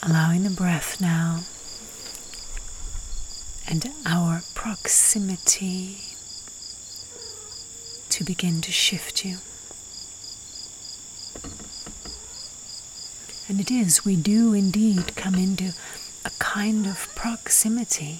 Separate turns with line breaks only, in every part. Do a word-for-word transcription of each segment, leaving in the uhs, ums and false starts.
allowing the breath now and our proximity to begin to shift you. And it is, we do indeed come into a kind of proximity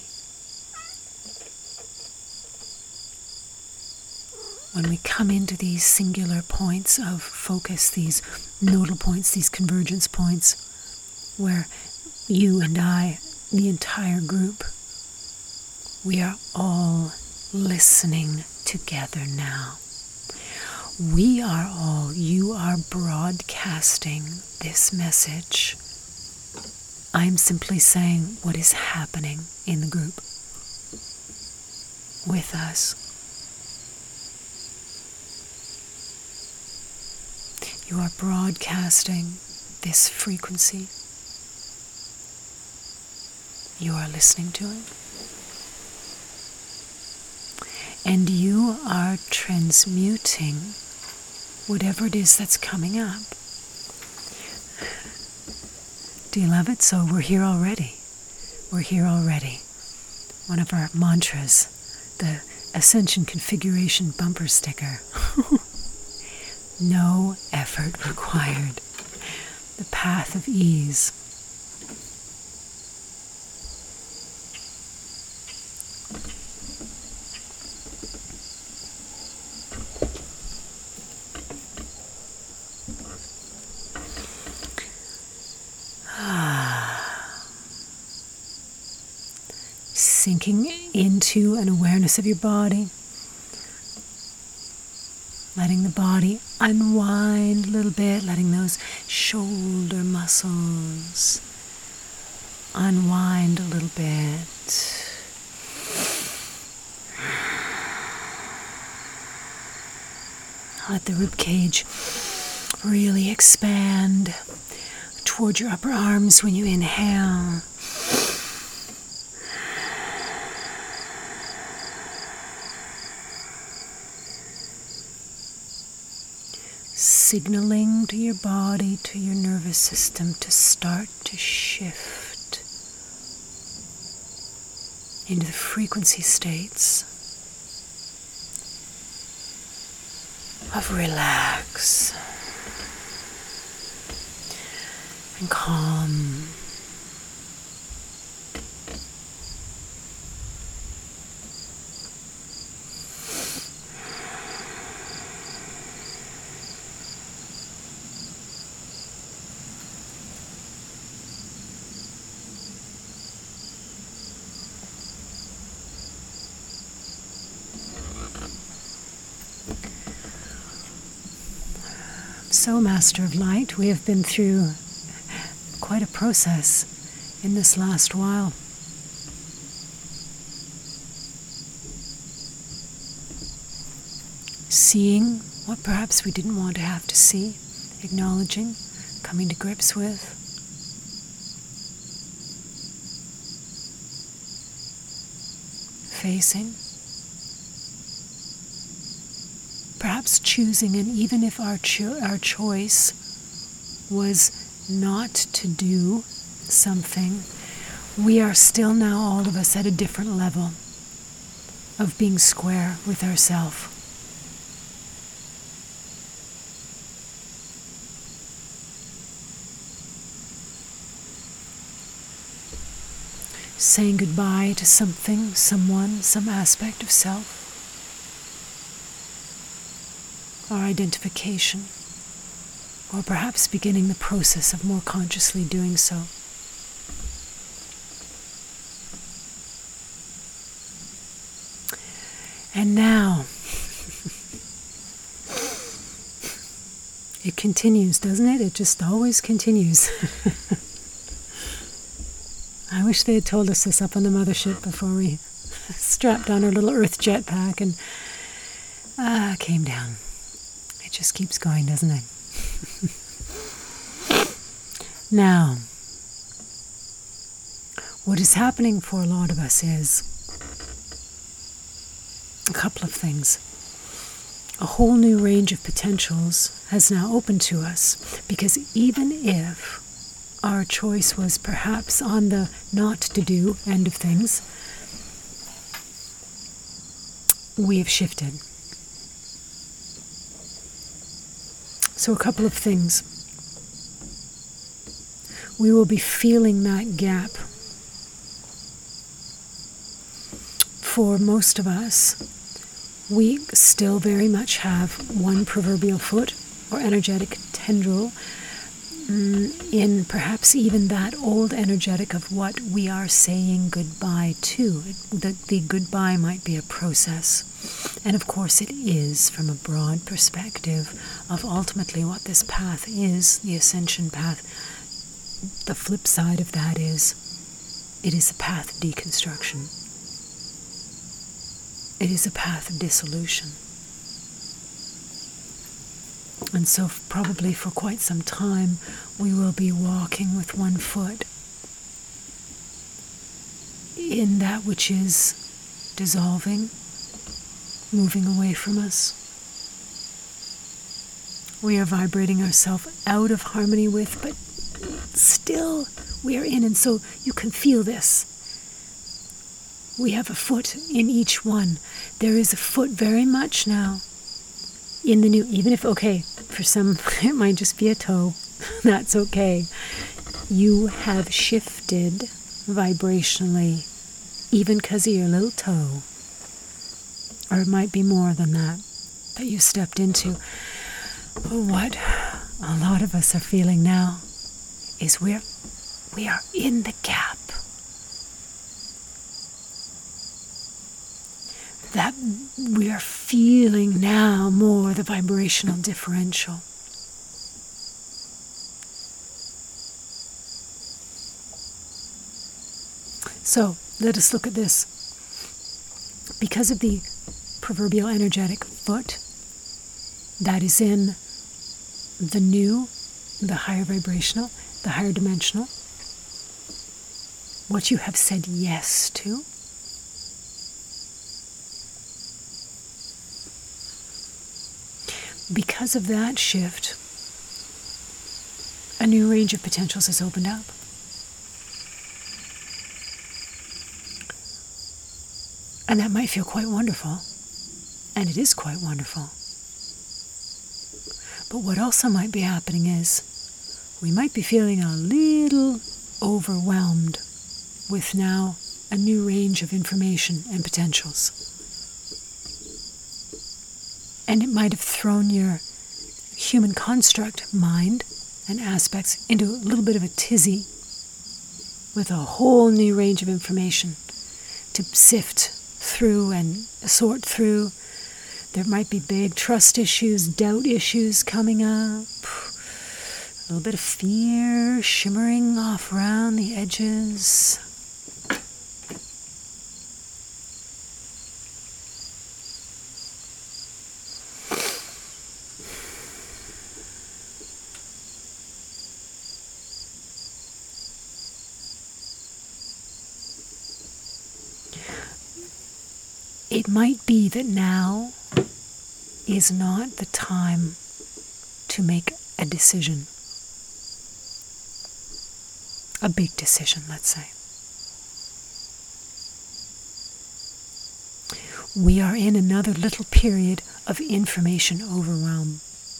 when we come into these singular points of focus, these nodal points, these convergence points, where you and I, the entire group, we are all listening together now. We are all, you are broadcasting this message. I'm simply saying what is happening in the group with us. You are broadcasting this frequency. You are listening to it. And you are transmuting whatever it is that's coming up. Do you love it? So we're here already. We're here already. One of our mantras, the Ascension Configuration bumper sticker. No effort required. The path of ease. Sinking into an awareness of your body. Letting the body unwind a little bit, letting those shoulder muscles unwind a little bit. Let the rib cage really expand toward your upper arms when you inhale. Signaling to your body, to your nervous system to start to shift into the frequency states of relax and calm. So, Master of Light, we have been through quite a process in this last while. Seeing what perhaps we didn't want to have to see, acknowledging, coming to grips with. Facing. Perhaps choosing, and even if our cho- our choice was not to do something, we are still now, all of us, at a different level of being square with ourselves. Saying goodbye to something, someone, some aspect of self. Our identification, or perhaps beginning the process of more consciously doing so. And now, it continues, doesn't it? It just always continues. I wish they had told us this up on the mothership before we strapped on our little Earth jetpack and uh, came down. It just keeps going, doesn't it? Now, what is happening for a lot of us is a couple of things. A whole new range of potentials has now opened to us, because even if our choice was perhaps on the not to do end of things, we have shifted. So a couple of things. We will be feeling that gap. For most of us, we still very much have one proverbial foot or energetic tendril mm, in perhaps even that old energetic of what we are saying goodbye to. The, the goodbye might be a process. And of course it is, from a broad perspective of ultimately what this path is, the ascension path. The flip side of that is, it is a path of deconstruction. It is a path of dissolution. And so probably for quite some time, we will be walking with one foot in that which is dissolving, moving away from us. We are vibrating ourselves out of harmony with, but still we are in, and so you can feel this. We have a foot in each one. There is a foot very much now in the new, even if, okay, for some it might just be a toe. That's okay. You have shifted vibrationally, even because of your little toe. Or it might be more than that, that you stepped into. But what a lot of us are feeling now is we're, we are in the gap. That we are feeling now more the vibrational differential. So let us look at this. Because of the proverbial energetic foot that is in the new, the higher vibrational, the higher dimensional, what you have said yes to, because of that shift, a new range of potentials has opened up. And that might feel quite wonderful. And it is quite wonderful. But what also might be happening is we might be feeling a little overwhelmed with now a new range of information and potentials. And it might have thrown your human construct mind and aspects into a little bit of a tizzy with a whole new range of information to sift through and sort through. There might be big trust issues, doubt issues coming up, a little bit of fear shimmering off around the edges. It might be that now is not the time to make a decision. A big decision, let's say. We are in another little period of information overwhelm.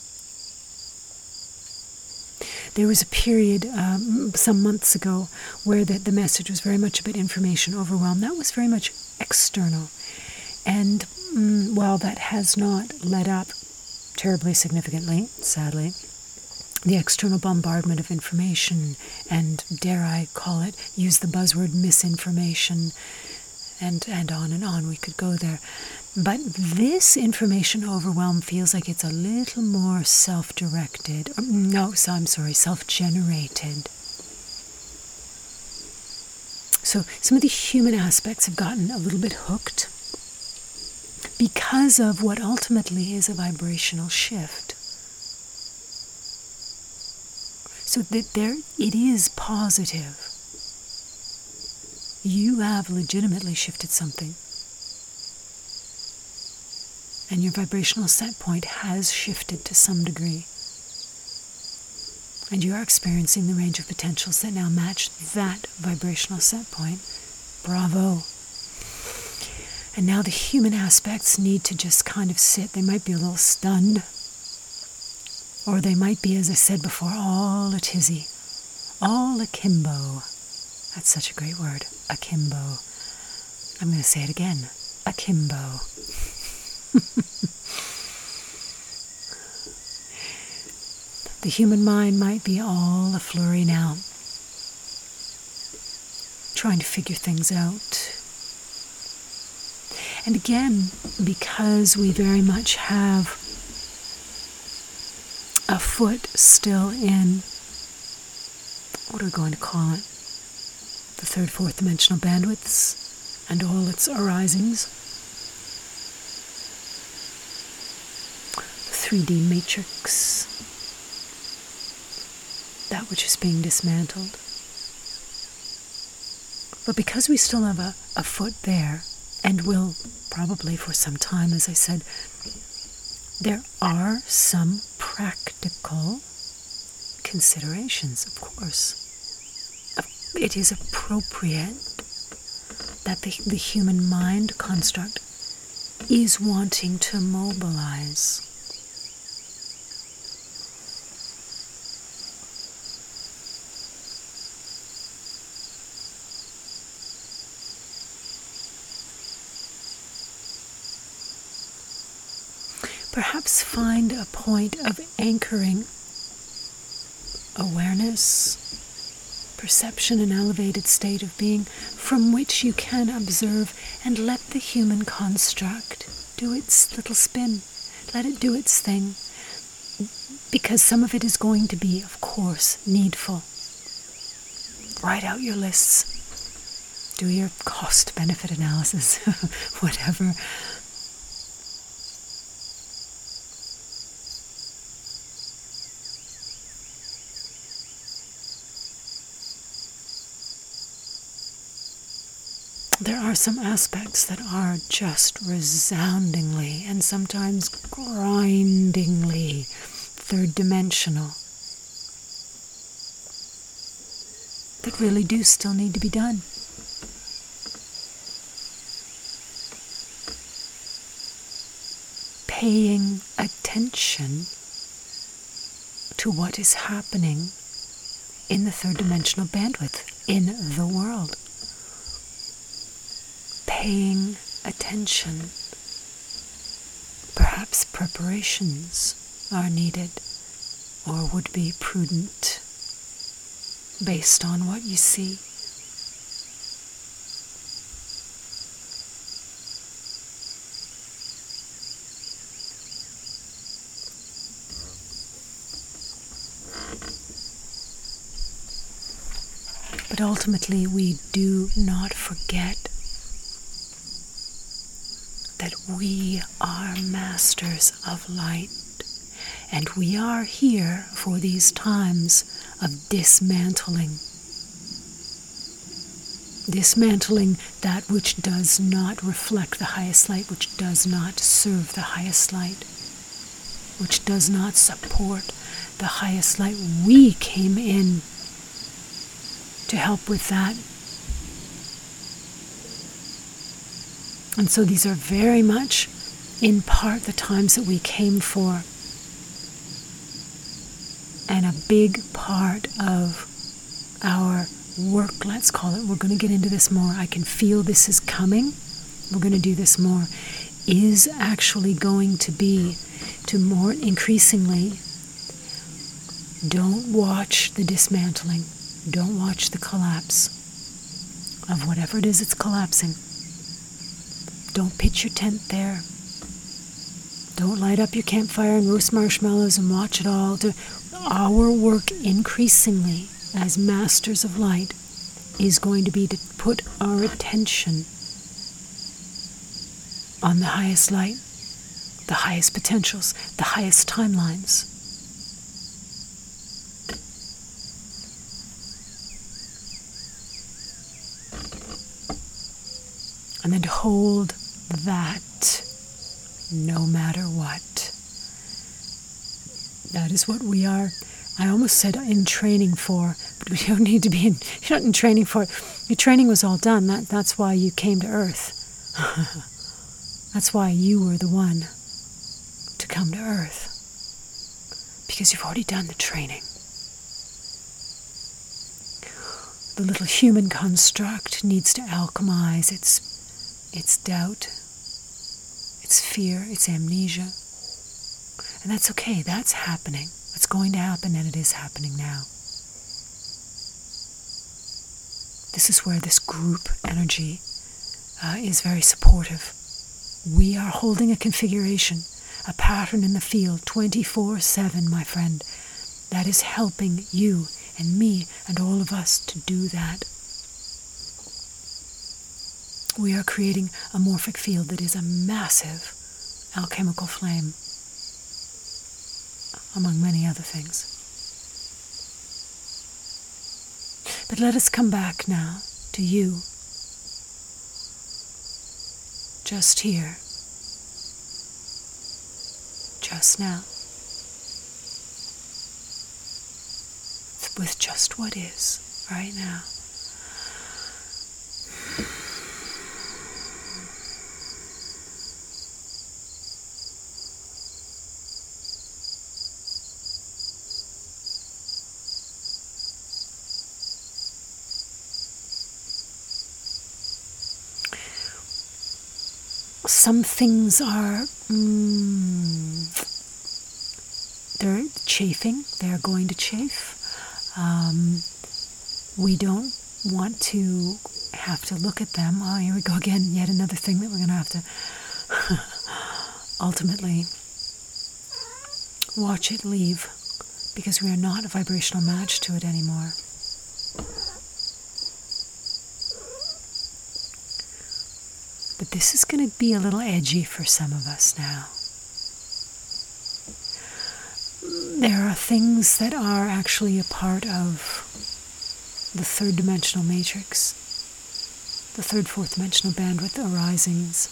There was a period um, some months ago where the, the message was very much about information overwhelm. That was very much external. And mm, while that has not let up terribly significantly, sadly, the external bombardment of information and, dare I call it, use the buzzword misinformation, and, and on and on we could go there. But this information overwhelm feels like it's a little more self-directed. Or, no, so I'm sorry, self-generated. So some of the human aspects have gotten a little bit hooked because of what ultimately is a vibrational shift. So that there, it is positive. You have legitimately shifted something. And your vibrational set point has shifted to some degree. And you are experiencing the range of potentials that now match that vibrational set point. Bravo. And now the human aspects need to just kind of sit. They might be a little stunned. Or they might be, as I said before, all a tizzy. All akimbo. That's such a great word. Akimbo. I'm going to say it again. Akimbo. The human mind might be all a flurry now, trying to figure things out. And again, because we very much have a foot still in, what are we going to call it? The third, fourth dimensional bandwidths and all its arisings. The three D matrix. That which is being dismantled. But because we still have a, a foot there, and will probably for some time, as I said, there are some practical considerations, of course. It is appropriate that the, the human mind construct is wanting to mobilize. Perhaps find a point of anchoring awareness, perception, an elevated state of being from which you can observe and let the human construct do its little spin. Let it do its thing. Because some of it is going to be, of course, needful. Write out your lists. Do your cost-benefit analysis, whatever. There are some aspects that are just resoundingly and sometimes grindingly third dimensional that really do still need to be done. Paying attention to what is happening in the third dimensional bandwidth in the world. Paying attention. Perhaps preparations are needed or would be prudent based on what you see. But ultimately, we do not forget that we are masters of light, and we are here for these times of dismantling. Dismantling that which does not reflect the highest light, which does not serve the highest light, which does not support the highest light. We came in to help with that. And so these are very much, in part, the times that we came for. And a big part of our work, let's call it, we're going to get into this more, I can feel this is coming, we're going to do this more, is actually going to be to more increasingly, don't watch the dismantling, don't watch the collapse of whatever it is that's collapsing. Don't pitch your tent there. Don't light up your campfire and roast marshmallows and watch it all. Our work increasingly as masters of light is going to be to put our attention on the highest light, the highest potentials, the highest timelines. And then to hold that no matter what. That is what we are I almost said in training for, but we don't need to be in, you're not in training for it. Your training was all done. That, that's why you came to Earth. That's why you were the one to come to Earth. Because you've already done the training. The little human construct needs to alchemize its, its doubt, its fear, its amnesia. And that's okay, that's happening. It's going to happen, and it is happening now. This is where this group energy uh, is very supportive. We are holding a configuration, a pattern in the field, twenty-four seven, my friend, that is helping you and me and all of us to do that. We are creating a morphic field that is a massive alchemical flame, among many other things. But let us come back now to you, just here, just now, with just what is right now. Some things are, mm, they're chafing, they're going to chafe. Um, we don't want to have to look at them. Oh, here we go again, yet another thing that we're going to have to ultimately watch it leave, because we are not a vibrational match to it anymore. But this is going to be a little edgy for some of us now. There are things that are actually a part of the third dimensional matrix, the third, fourth dimensional bandwidth arisings.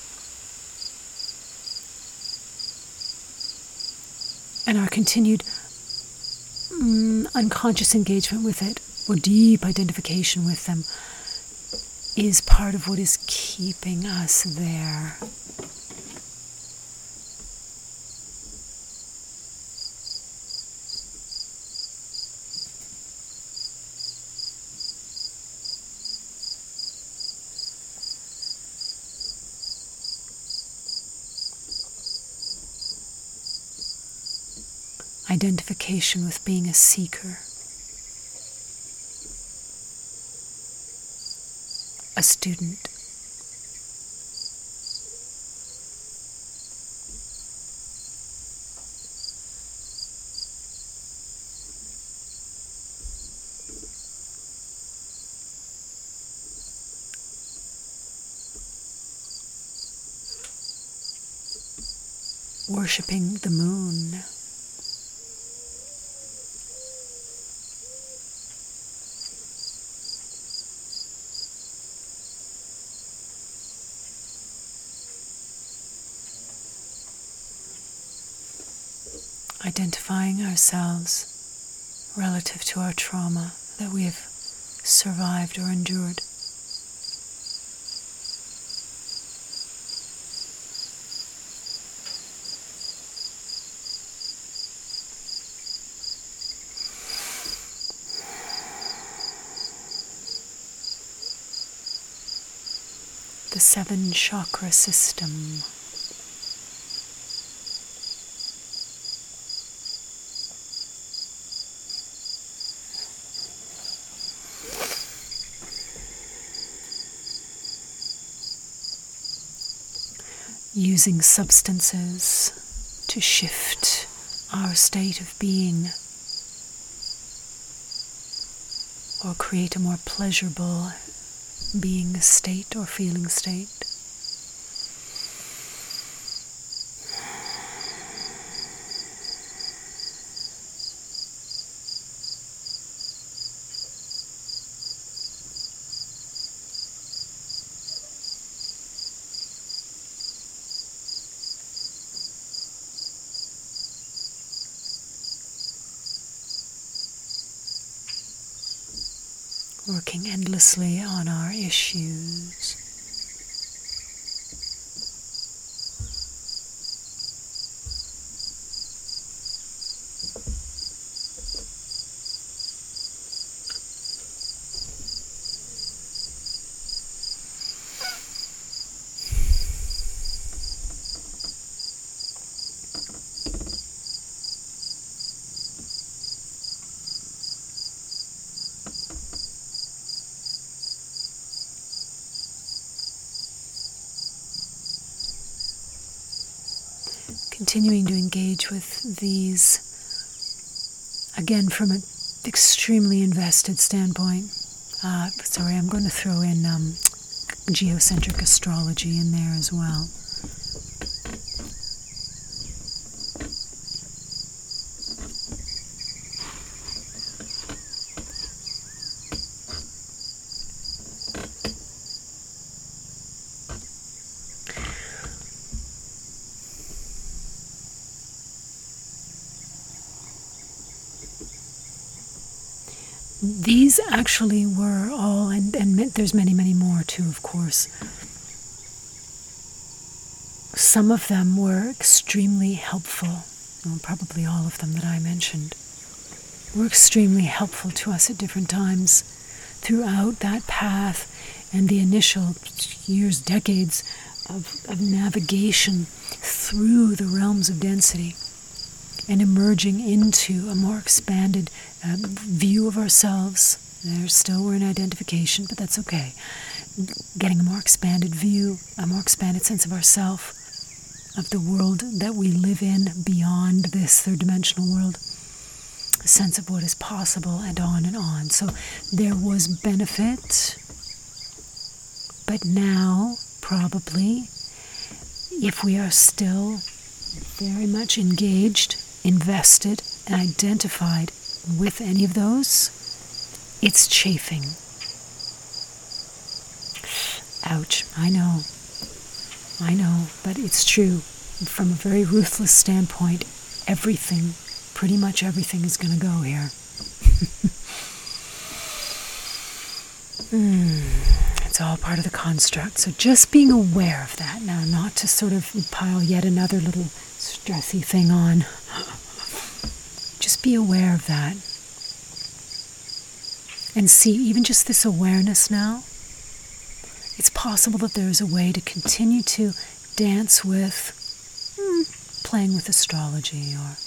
And our continued mm, unconscious engagement with it, or deep identification with them, is part of what is keeping us there. Identification with being a seeker, a student, worshipping the moon, identifying ourselves relative to our trauma that we have survived or endured. The seven chakra system. Using substances to shift our state of being, or create a more pleasurable being state or feeling state. working endlessly on our issues. Continuing to engage with these, again, from an extremely invested standpoint. Uh, sorry, I'm going to throw in um, geocentric astrology in there as well. These actually were all, and, and there's many, many more too, of course. Some of them were extremely helpful, well, probably all of them that I mentioned, were extremely helpful to us at different times throughout that path and the initial years, decades of, of navigation through the realms of density and emerging into a more expanded uh, view of ourselves. There still we're in identification, but that's okay. Getting a more expanded view, a more expanded sense of ourself, of the world that we live in beyond this third-dimensional world, a sense of what is possible, and on and on. So there was benefit, but now, probably, if we are still very much engaged, invested, and identified with any of those, it's chafing. Ouch, I know. I know, but it's true. From a very ruthless standpoint, everything, pretty much everything is going to go here. mm, it's all part of the construct. So just being aware of that now, not to sort of pile yet another little stressy thing on. Just be aware of that. And see, even just this awareness now, it's possible that there is a way to continue to dance with hmm, playing with astrology or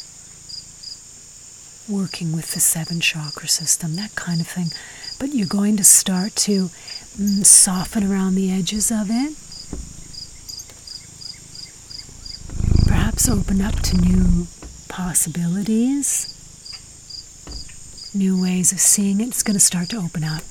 working with the seven chakra system, that kind of thing. But you're going to start to mm, soften around the edges of it. Perhaps open up to new possibilities, new ways of seeing it. It's going to start to open up.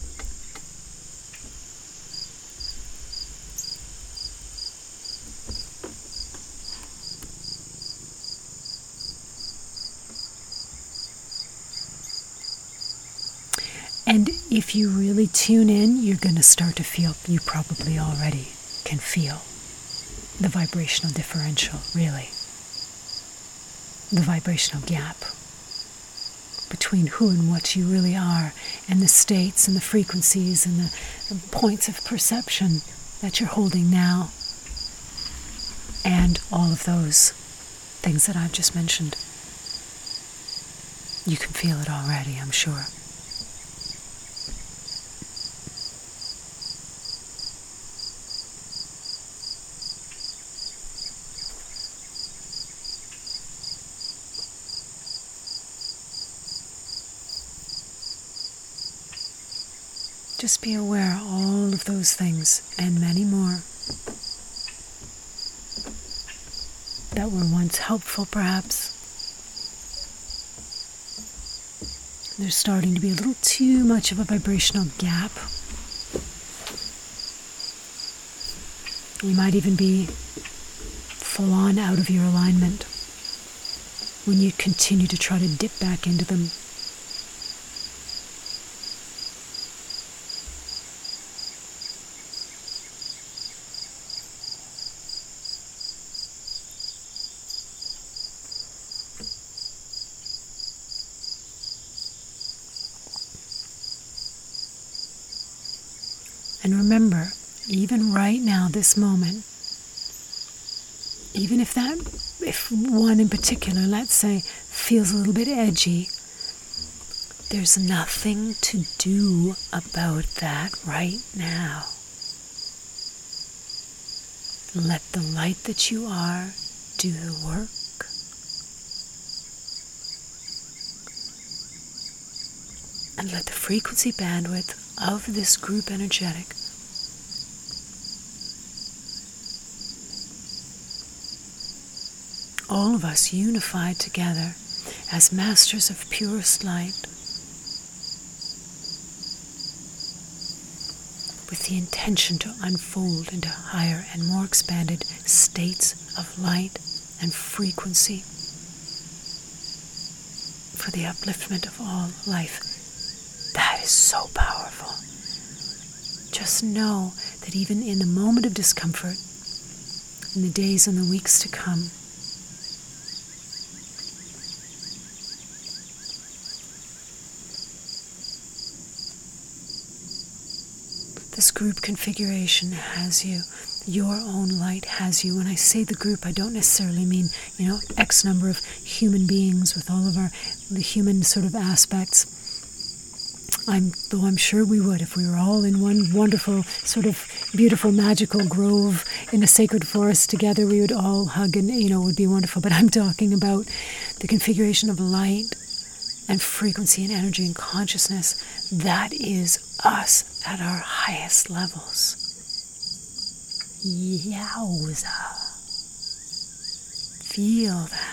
And if you really tune in, you're going to start to feel, you probably already can feel, the vibrational differential, really. The vibrational gap between who and what you really are, and the states and the frequencies and the points of perception that you're holding now, and all of those things that I've just mentioned. You can feel it already, I'm sure. Just be aware of all of those things and many more that were once helpful, perhaps. There's starting to be a little too much of a vibrational gap. You might even be full on out of your alignment when you continue to try to dip back into them. And remember, even right now, this moment, even if that, if one in particular, let's say, feels a little bit edgy, there's nothing to do about that right now. Let the light that you are do the work. And let the frequency bandwidth of this group energetic all of us unified together as masters of purest light, with the intention to unfold into higher and more expanded states of light and frequency for the upliftment of all life. That is so powerful. Just know that even in the moment of discomfort, in the days and the weeks to come, this group configuration has you. Your own light has you. When I say the group, I don't necessarily mean, you know, X number of human beings with all of our, the human sort of aspects. I'm, though I'm sure we would if we were all in one wonderful, sort of beautiful, magical grove in a sacred forest together, we would all hug and, you know, it would be wonderful. But I'm talking about the configuration of light and frequency and energy and consciousness. That is us at our highest levels. Yowza. Feel that.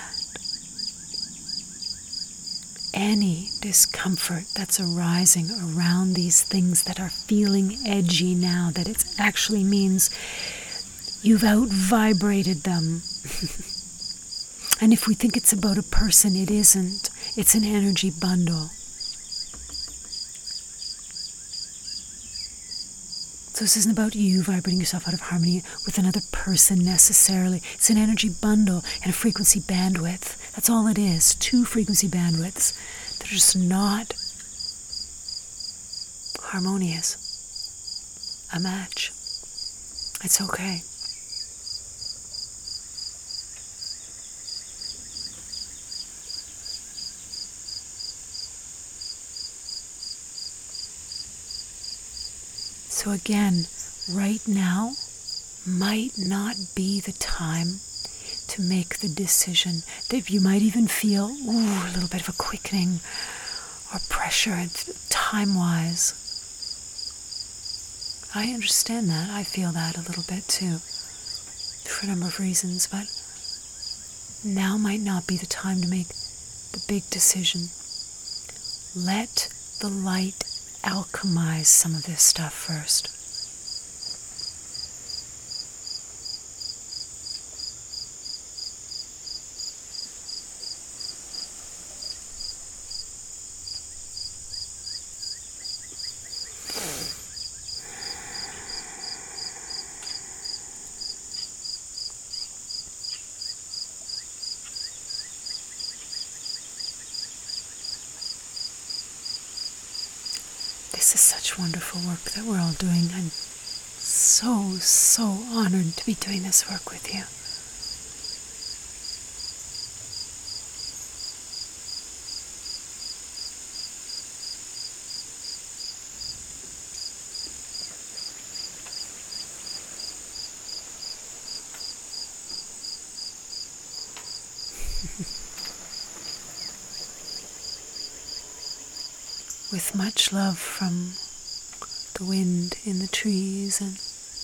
Any discomfort that's arising around these things that are feeling edgy now, that it actually means you've out-vibrated them. And if we think it's about a person, it isn't. It's an energy bundle. So this isn't about you vibrating yourself out of harmony with another person necessarily. It's an energy bundle and a frequency bandwidth. That's all it is. Two frequency bandwidths that are just not harmonious. A match. It's okay. So again, right now might not be the time to make the decision. That you might even feel ooh, a little bit of a quickening or pressure time-wise. I understand that. I feel that a little bit too, for a number of reasons. But now might not be the time to make the big decision. Let the light alchemize some of this stuff first. This is such wonderful work that we're all doing. I'm so, so honored to be doing this work with you. With much love from the wind in the trees and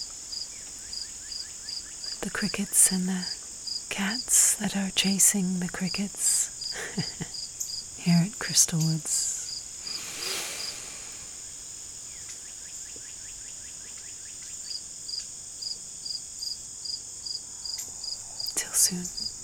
the crickets and the cats that are chasing the crickets here at Crystal Woods. Till soon.